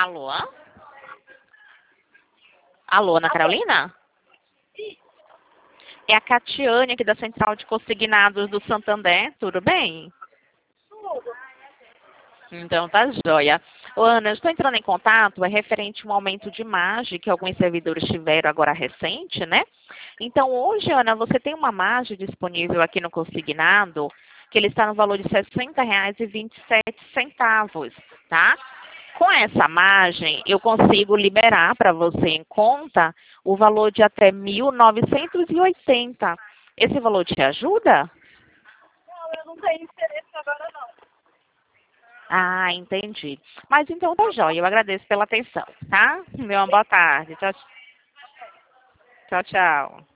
Alô? Alô, Ana Carolina? É a Catiane aqui da Central de Consignados do Santander, tudo bem? Então tá joia. Ô, Ana, eu estou entrando em contato, é referente a um aumento de margem que alguns servidores tiveram agora recente, né? Então hoje, Ana, você tem uma margem disponível aqui no consignado, que ele está no valor de R$ 60,27, tá? Com essa margem, eu consigo liberar para você em conta o valor de até 1.980. Esse valor te ajuda? Não, eu não tenho interesse agora não. Ah, entendi. Mas então tá jóia. Eu agradeço pela atenção, tá? Uma boa tarde. Tchau, tchau. Tchau.